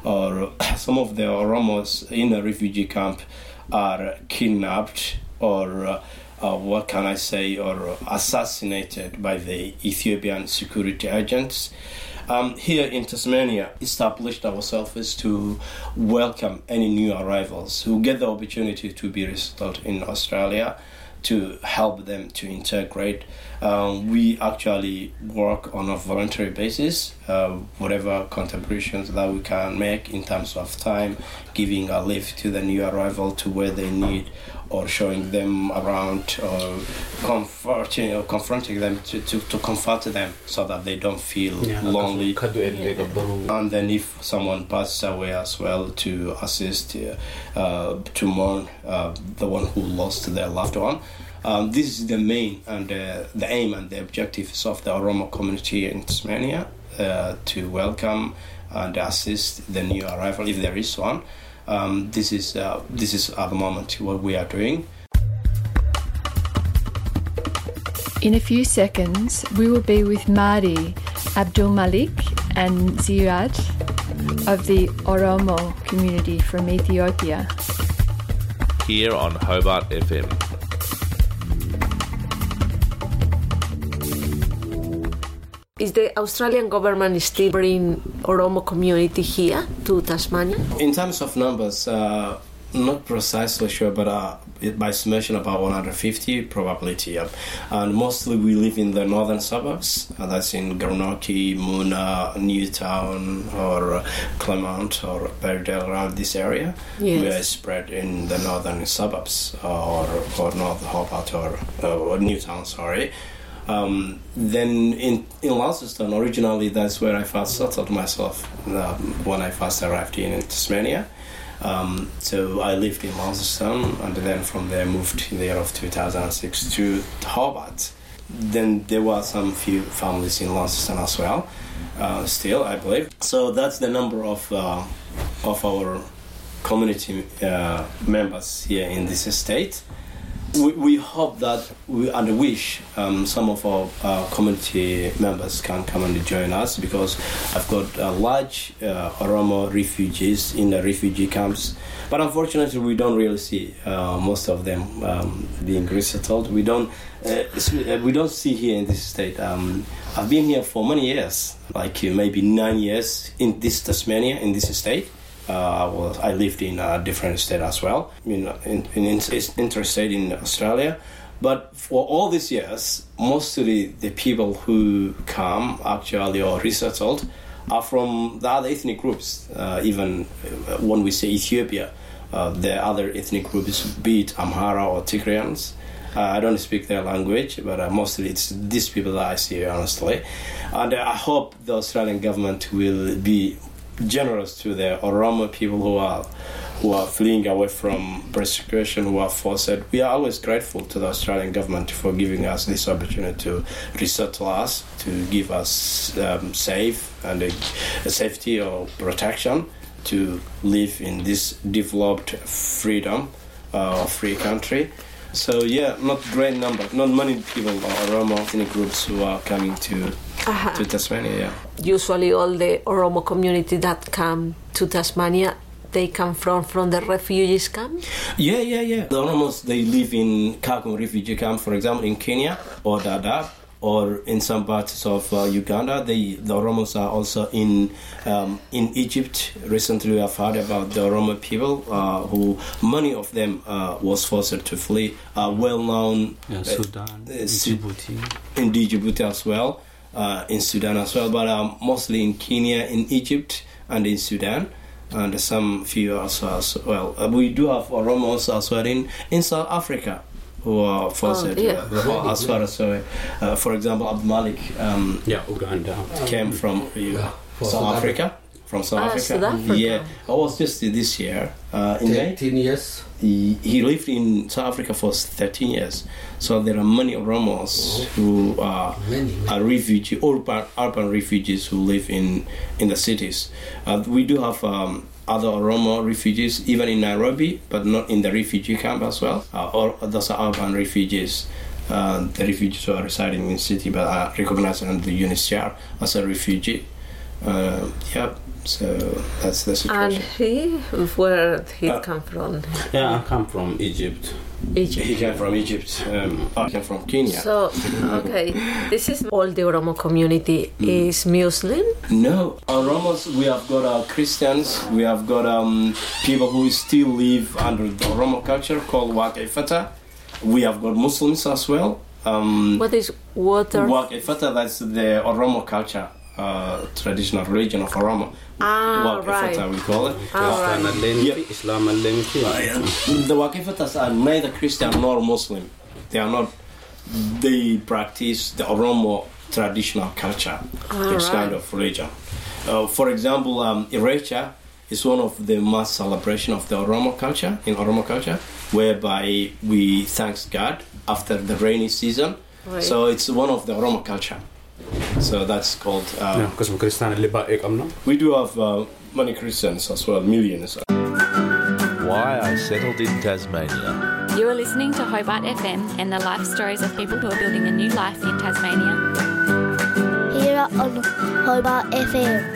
or some of the Oromos in a refugee camp are kidnapped or uh, uh, what can I say, or assassinated by the Ethiopian security agents. Um, here in Tasmania, established ourselves to welcome any new arrivals who get the opportunity to be resettled in Australia, to help them to integrate. Um, we actually work on a voluntary basis, uh, whatever contributions that we can make in terms of time, giving a lift to the new arrival to where they need, or showing them around or comforting or confronting them to, to, to comfort them so that they don't feel Yeah. lonely. And then if someone passes away as well, to assist uh, uh, to mourn uh, the one who lost their loved one. Um, this is the main and uh, the aim and the objectives of the Oromo community in Tasmania, uh, to welcome and assist the new arrival if there is one. Um, this is uh, this is at the moment what we are doing. In a few seconds, we will be with Mahdi, Abdul Malik and Ziad of the Oromo community from Ethiopia. Here on Hobart F M. Is the Australian government still bringing Oromo community here to Tasmania? In terms of numbers, uh, not precisely sure, but uh, by estimation about one hundred fifty probability. Yeah. And mostly we live in the northern suburbs. Uh, that's in Gurnoki, Moona, Newtown, or uh, Clement, or Berridale, around this area. Yes. We are spread in the northern suburbs, uh, or or North Hobart, or, uh, or Newtown. Sorry. Um, then in, in Launceston, originally that's where I first settled myself uh, when I first arrived in, in Tasmania. Um, so I lived in Launceston, and then from there moved in the year of two thousand six to Hobart. Then there were some few families in Launceston as well, uh, still I believe. So that's the number of uh, of our community uh, members here in this estate. We, we hope that we and wish um, some of our uh, community members can come and join us, because I've got uh, large uh, Oromo refugees in the refugee camps, but unfortunately we don't really see uh, most of them um, being resettled. We don't uh, we don't see here in this state. Um, I've been here for many years, like uh, maybe nine years in this Tasmania, in this state. Uh, I was I lived in a different state as well, you know, in, in, in interstate in Australia. But for all these years, mostly the people who come actually or resettled are from the other ethnic groups. Uh, even when we say Ethiopia, uh, the other ethnic groups, be it Amhara or Tigrayans. Uh, I don't speak their language, but uh, mostly it's these people that I see, honestly. And uh, I hope the Australian government will be generous to the Oromo people who are who are fleeing away from persecution, who are forced. We are always grateful to the Australian government for giving us this opportunity to resettle us, to give us um, safe and a, a safety or protection to live in this developed freedom, uh, free country. So yeah, not great number, not many people or Oromo ethnic groups who are coming to uh-huh. to Tasmania. Yeah. Usually, all the Oromo community that come to Tasmania, they come from from the refugees camp. Yeah, yeah, yeah. The Oromos, they live in Kakuma refugee camp, for example, in Kenya or Dadaab, or in some parts of uh, Uganda. They, the Oromos are also in um, in Egypt. Recently, I've heard about the Oromo people uh, who, many of them uh, was forced to flee. Uh, well-known in uh, Sudan, uh, in Djibouti. In Djibouti as well, uh, in Sudan as well, but um, mostly in Kenya, in Egypt, and in Sudan. And some few also as well. Uh, we do have Oromos as well in, in South Africa, who are forced, oh, yeah. uh, as far as, uh, uh, for example, Abdul Malik um, yeah, Uganda. came from uh, South Africa. From South ah, Africa. South Africa. Yeah, I was just this year uh, in May. thirteen years. He, he lived in South Africa for thirteen years. So there are many Oromos oh. who are, many, many. are refugee, urban, urban refugees who live in, in the cities. Uh, we do have um, other Oromo refugees, even in Nairobi, but not in the refugee camp as well. Uh, or those are urban refugees. Uh, the refugees who are residing in the city but are recognized under the U N H C R as a refugee. Uh, yeah, so that's the situation. And he, where he uh, come from? Yeah, I come from Egypt. Egypt. He came from Egypt. Um, I came from Kenya. So, okay, this is all the Oromo community mm. is Muslim? No, Oromos, we have got uh, Christians, we have got um, people who still live under the Oromo culture called Wak Ifata. We have got Muslims as well. Um, what is water? Wak Ifata, that's the Oromo culture. Uh, uh, traditional religion of Oromo. Ah, right. Waqifata, we call it. Ah, right. Yeah. Islam and The Waqifatas are neither Christian nor Muslim. They are not. They practice the Oromo traditional culture, Ah, its right. kind of religion. Uh, for example, um, Irecha is one of the mass celebration of the Oromo culture, in Oromo culture, whereby we thank God after the rainy season. Right. So it's one of the Oromo culture. So that's called... Uh, we do have uh, many Christians as well, millions. Why I settled in Tasmania. You are listening to Hobart F M and the life stories of people who are building a new life in Tasmania. Here on Hobart F M.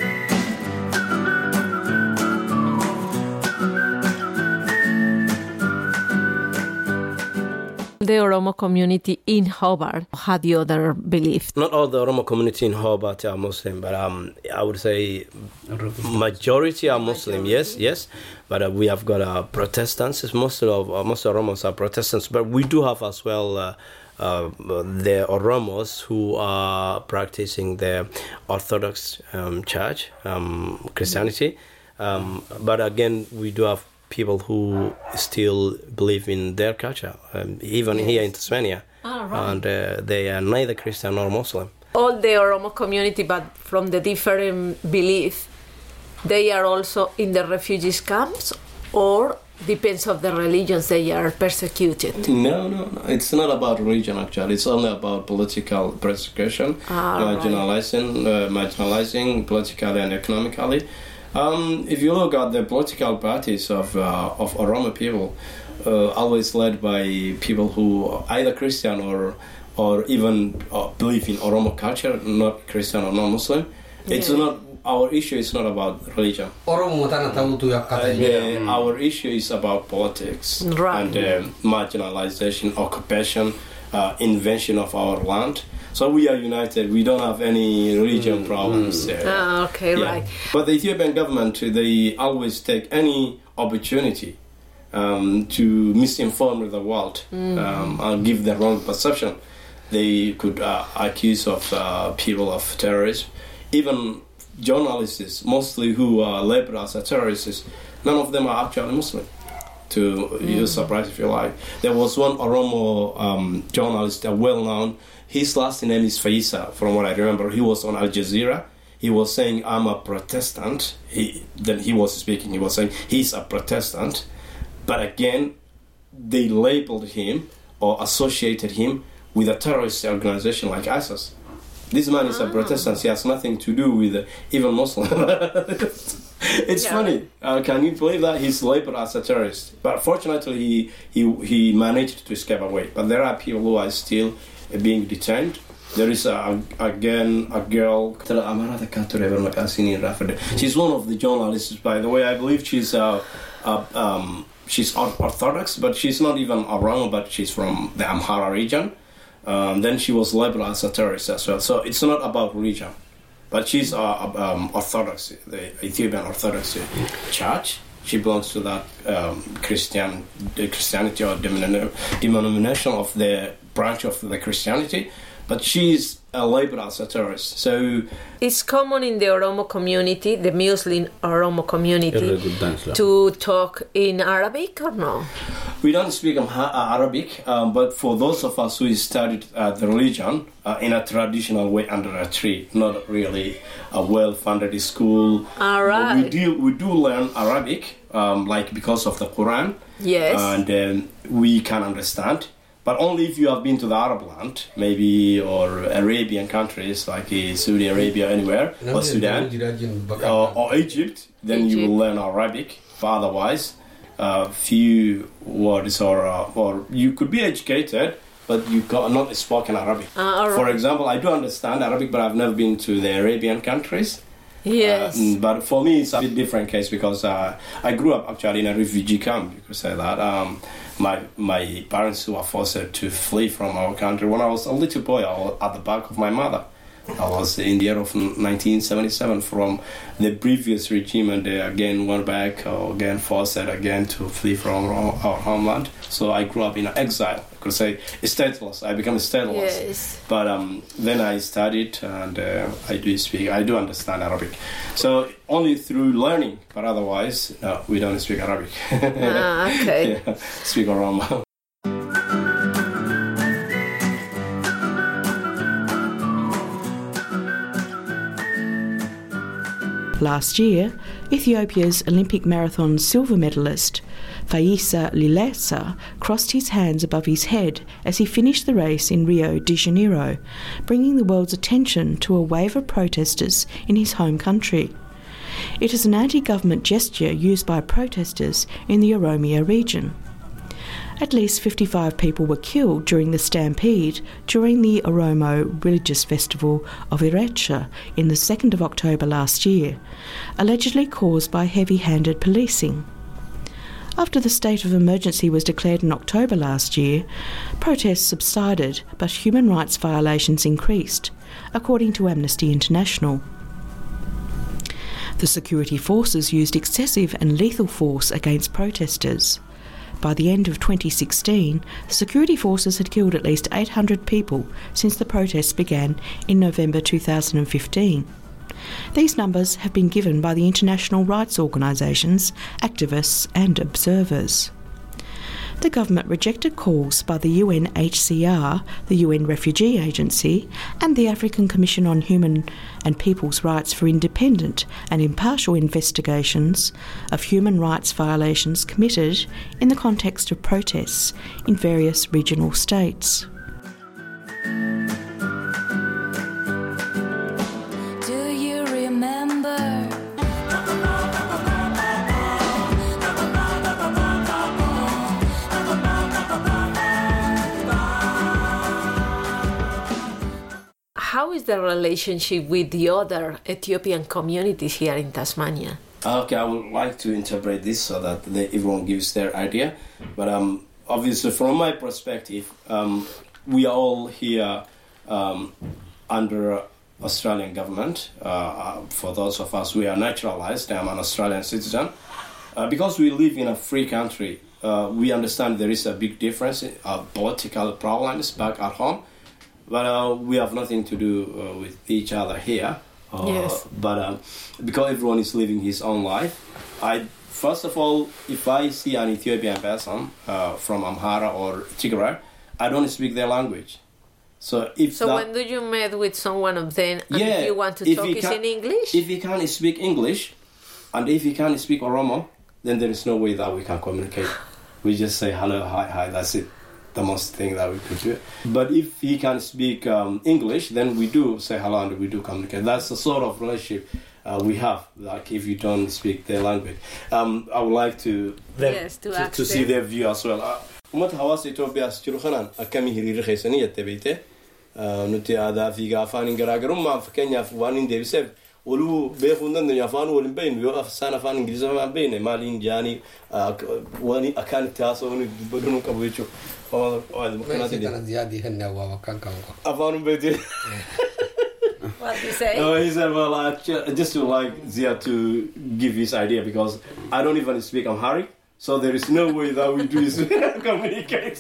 The Oromo community in Hobart had the other belief. Not all the Oromo community in Hobart are Muslim, but um, I would say majority are Muslim. Yes, yes, but uh, we have got uh, Protestants. Most of uh, most Oromos are Protestants, but we do have as well uh, uh, the Oromos who are practicing the Orthodox um, Church, um, Christianity. Um, but again, we do have people who still believe in their culture, um, even yes. here in Tasmania. Ah, right. And uh, they are neither Christian nor Muslim. All the Oromo community, but from the different belief, they are also in the refugees camps, or depends of the religions they are persecuted? No, no, no. It's not about religion, actually. It's only about political persecution, ah, marginalizing, right. uh, marginalizing politically and economically. Um, if you look at the political parties of uh, of Oromo people, uh, always led by people who are either Christian or or even uh, believe in Oromo culture, not Christian or non-Muslim, yeah. It's not our issue. Is not about religion. Uh, our issue is about politics, right. and uh, marginalization, occupation, uh, invention of our land. So we are united. We don't have any religion mm, problems. Mm. Ah, okay, yeah. Right. But the Ethiopian government, they always take any opportunity um, to misinform the world mm. um, and give the wrong perception. They could uh, accuse of uh, people of terrorism. Even journalists, mostly who are labeled as terrorists, none of them are actually Muslim. To mm. use surprise if you like. There was one Oromo um, journalist, a well-known. His last name is Faisa, from what I remember. He was on Al Jazeera. He was saying, I'm a Protestant. He, then he was speaking, he was saying, he's a Protestant. But again, they labeled him or associated him with a terrorist organization like ISIS. This man is a Protestant. He has nothing to do with uh, even Muslim. It's yeah. funny. Uh, can you believe that he's labeled as a terrorist? But fortunately, he, he, he managed to escape away. But there are people who are still being detained. There is a, again a girl. She's one of the journalists, by the way. I believe she's uh, uh, um, she's Orthodox, but she's not even Oromo, but she's from the Amhara region. Um, then she was labeled as a terrorist as well. So it's not about religion, but she's uh, um, Orthodox, the Ethiopian Orthodox Church. She belongs to that um, Christian, the Christianity or denomination of the branch of the Christianity, but she's uh, labeled as a terrorist. So it's common in the Oromo community, the Muslim Oromo community, to talk in Arabic or no? We don't speak Arabic, um, but for those of us who studied uh, the religion uh, in a traditional way under a tree, not really a well-funded school. All right. We do we do learn Arabic, um, like because of the Quran. Yes. And um, we can understand. But only if you have been to the Arab land, maybe, or Arabian countries like uh, Saudi Arabia, anywhere, or Sudan, or, or Egypt, then Egypt. You will learn Arabic. But otherwise, uh, few words, or uh, or you could be educated, but you got not spoken Arabic. Uh, For example, I do understand Arabic, but I've never been to the Arabian countries. Yes. Uh, but for me, it's a bit different case because uh, I grew up actually in a refugee camp. You could say that. Um, my my parents who were forced to flee from our country when I was a little boy, I was at the back of my mother. I was in the year of nineteen seventy-seven from the previous regime, and they again went back, or again forced again to flee from our, our homeland. So I grew up in exile. I could say stateless. I became stateless. Yes. But um, then I studied, and uh, I do speak. I do understand Arabic. So only through learning, but otherwise, no, we don't speak Arabic. Ah, okay. Yeah, speak Oromo. Last year, Ethiopia's Olympic marathon silver medalist Fayisa Lilesa crossed his hands above his head as he finished the race in Rio de Janeiro, bringing the world's attention to a wave of protesters in his home country. It is an anti-government gesture used by protesters in the Oromia region. At least fifty-five people were killed during the stampede during the Oromo religious festival of Irecha in the second of October last year, allegedly caused by heavy-handed policing. After the state of emergency was declared in October last year, protests subsided, but human rights violations increased, according to Amnesty International. The security forces used excessive and lethal force against protesters. By the end of twenty sixteen, security forces had killed at least eight hundred people since the protests began in November two thousand fifteen. These numbers have been given by the international rights organisations, activists and observers. The government rejected calls by the U N H C R, the U N Refugee Agency, and the African Commission on Human and People's Rights for independent and impartial investigations of human rights violations committed in the context of protests in various regional states. Do you remember? How is the relationship with the other Ethiopian communities here in Tasmania? Okay, I would like to interpret this so that they, everyone gives their idea. But um, obviously, from my perspective, um, we are all here um, under Australian government. Uh, for those of us, we are naturalized. I'm an Australian citizen. Uh, because we live in a free country, uh, we understand there is a big difference in uh, political problems back at home. But uh, we have nothing to do uh, with each other here. Uh, Yes. But um, because everyone is living his own life, I first of all, if I see an Ethiopian person uh, from Amhara or Tigray, I don't speak their language. So if So that, when do you meet with someone of them and yeah, if you want to if talk he is can- in English? If he can't speak English, and if he can't speak Oromo, then there is no way that we can communicate. We just say hello, hi, hi. That's it. The most thing that we could do. But if he can speak um, English, then we do say hello and we do communicate. That's the sort of relationship uh, we have. Like if you don't speak their language, um, I would like to them, Yes, to to, ask to see them. their view as well. ummata hawaasa Itoophiyaa as jiru kanaan akkamii hiriirri jette beekte nuti aadaa fi afaan garaagarummaa fakkeenyaaf waan hin deebiseef waluu beekuu hin dandeenyu afaan waliin beeknu yoo afaan afaan ingilizii afaan beekne maaliin jaanii waan akkaan itti haasa'uun dubbaduu nu qabu jechuudha. Afaan beekte. What do you say? No, he said, well, I just to like Zia to give his idea because I don't even speak Amharic, so there is no way that we do is communicate.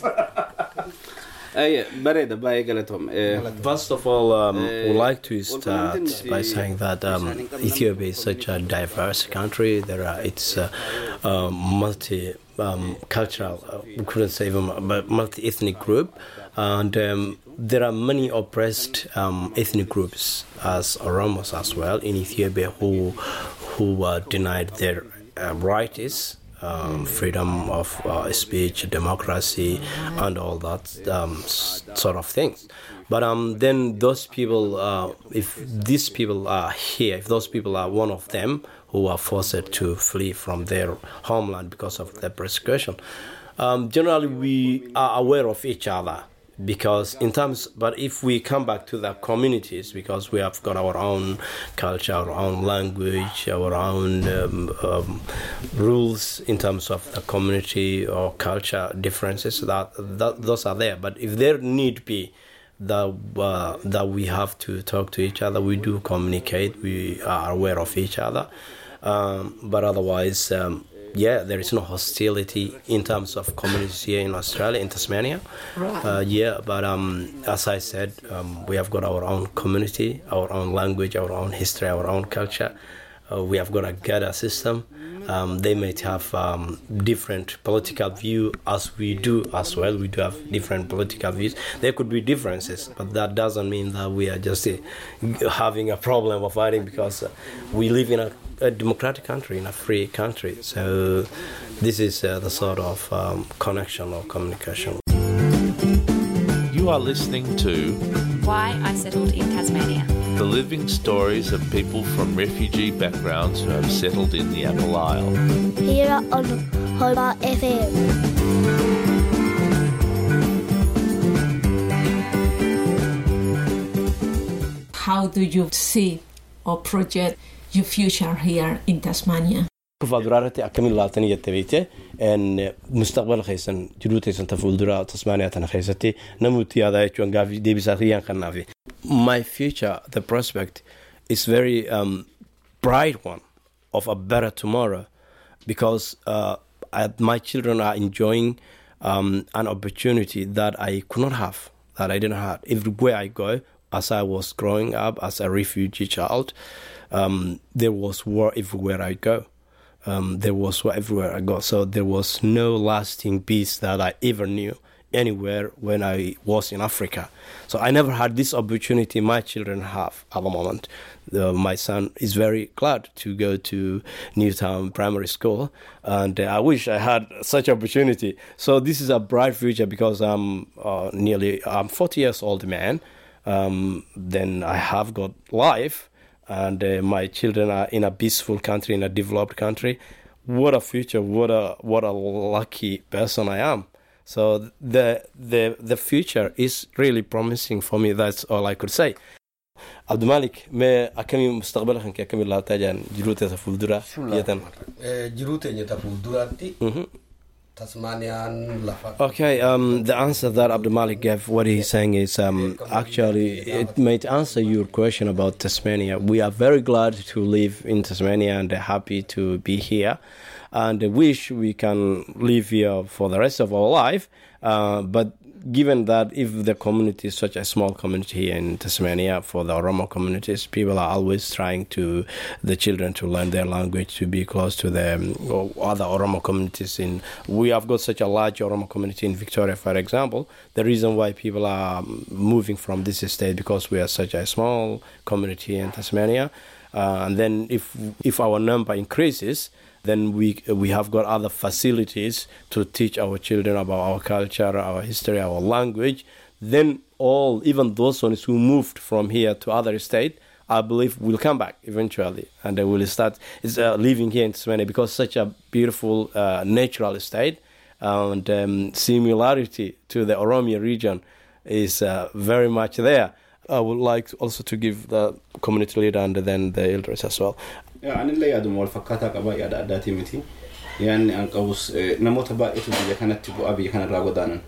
First of all, um, I would like to start by saying that um, Ethiopia is such a diverse country. There are it's uh, uh, multi um, cultural, uh, we couldn't say even, but multi ethnic group, and um, there are many oppressed um, ethnic groups as Oromos as well in Ethiopia who who are denied their uh, rights. Um, freedom of uh, speech, democracy, and all that um, s- sort of things. But um, then those people, uh, if these people are here, if those people are one of them who are forced to flee from their homeland because of the persecution, um, generally we are aware of each other. Because in terms, but if we come back to the communities, because we have got our own culture, our own language, our own um, um, rules in terms of the community or culture differences, that, that those are there. But if there need be that uh, that we have to talk to each other. We do communicate. We are aware of each other, um, but otherwise, um, yeah, there is no hostility in terms of communities here in Australia, in Tasmania. Right. Uh, yeah, but um, as I said, um, we have got our own community, our own language, our own history, our own culture. Uh, we have got a Gada system. Um, they might have um, different political view as we do as well. We do have different political views. There could be differences, but that doesn't mean that we are just uh, having a problem of fighting, because uh, we live in a, a democratic country, in a free country. So this is uh, the sort of um, connection or communication. You are listening to Why I Settled in Tasmania. the living stories of people from refugee backgrounds who have settled in the Apple Isle. Here on Hobart F M. How do you see or project your future here in Tasmania? كفادرارتي أكمل لاتني يتبيته إن مستقبل خيسن جلوتي سنتفول درا تسمانية تنخيستي نموتي هذا يجون قافي دي بساقيان خنافي. My future, the prospect, is very um, bright one of a better tomorrow, because uh, I, my children are enjoying um, an opportunity that I could not have, that I didn't have. Everywhere I go, as I was growing up as a refugee child, um, there was war everywhere I go. Um, there was war everywhere I go. So there was no lasting peace that I ever knew anywhere when I was in Africa. So I never had this opportunity my children have at the moment. Uh, my son is very glad to go to Newtown Primary School, and uh, I wish I had such opportunity. So this is a bright future, because I'm uh, nearly I'm forty years old man. Um, then I have got life, and uh, my children are in a peaceful country, in a developed country. What a future! What a what a lucky person I am. So the the the future is really promising for me. That's all I could say. Abdulmalik, me akami mustaqbalak انك akami la tajan jirute ta fuldura yatan. Eh jirute nyata fuldurati. Mhm. Tasmanian lafa. Okay, um the answer that Abdulmalik gave, what he's saying is um actually it might answer your question about Tasmania. We are very glad to live in Tasmania and happy to be here, and wish we can live here for the rest of our life. Uh, but given that if the community is such a small community here in Tasmania, for the Oromo communities, people are always trying to, the children to learn their language, to be close to the um, other Oromo communities. In we have got such a large Oromo community in Victoria, for example. The reason why people are moving from this state, because we are such a small community in Tasmania. Uh, and then if if our number increases, then we we have got other facilities to teach our children about our culture, our history, our language. Then all, even those ones who moved from here to other state, I believe will come back eventually, and they will start uh, living here in Tasmania, because such a beautiful uh, natural state, and um, similarity to the Oromia region is uh, very much there. I would like also to give the community leader and then the elders as well. Yeah, أنا اللي يادم والفكاتة قبائل ياد أداتي متي يعني أنقوس نموت بائت وبيجا كانت تبو أبي كان راقدانا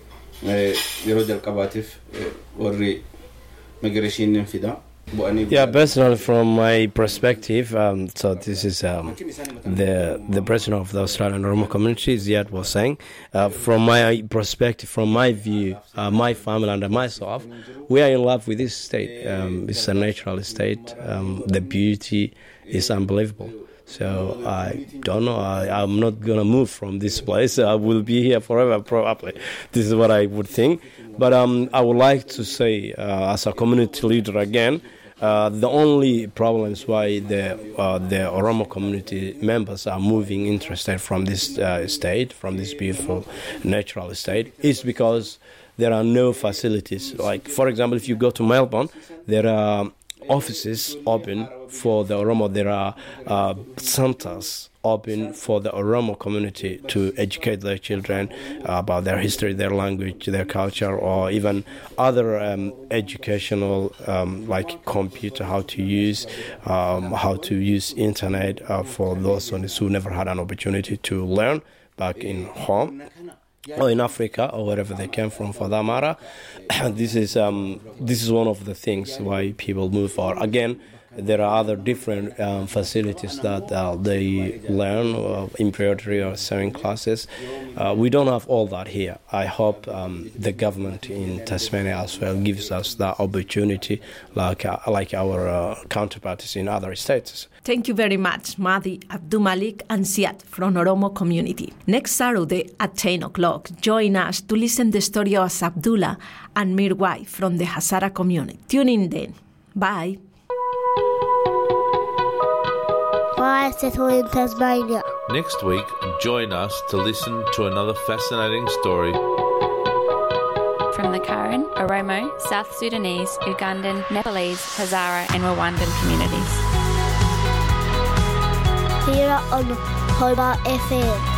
يرد القباتف وري مجرشين ننفدا. Yeah, personally, from my perspective, um, so this is um, the the president of the Australian Oromo community, Ziad, was saying. Uh, from my perspective, from my view, uh, my family and myself, we are in love with this state. Um, it's a natural state. Um, the beauty is unbelievable. So I don't know. I, I'm not gonna move from this place. I will be here forever, probably. This is what I would think. But um, I would like to say, uh, as a community leader again, uh, the only problems why the uh, the Oromo community members are moving interested from this uh, state, from this beautiful natural state, is because there are no facilities. Like, for example, if you go to Melbourne, there are offices open for the Oromo. There are uh, centers open for the Oromo community to educate their children about their history, their language, their culture, or even other um, educational, um, like computer, how to use, um, how to use internet uh, for those who never had an opportunity to learn back in home. or in Africa, or wherever they came from, for that matter. This is um, this is one of the things why people move for. Again, there are other different um, facilities that uh, they learn, uh, embroidery or sewing classes. Uh, we don't have all that here. I hope um, the government in Tasmania as well gives us that opportunity, like uh, like our uh, counterparts in other states. Thank you very much, Mahdi, Abdul Malik and Ziad from Oromo community. Next Saturday at ten o'clock, join us to listen the story of Abdullah and Mirwai from the Hazara community. Tune in then. Bye. Why I settled in Tasmania. Next week, join us to listen to another fascinating story from the Karen, Oromo, South Sudanese, Ugandan, Nepalese, Hazara and Rwandan communities. Here on Hobart F M.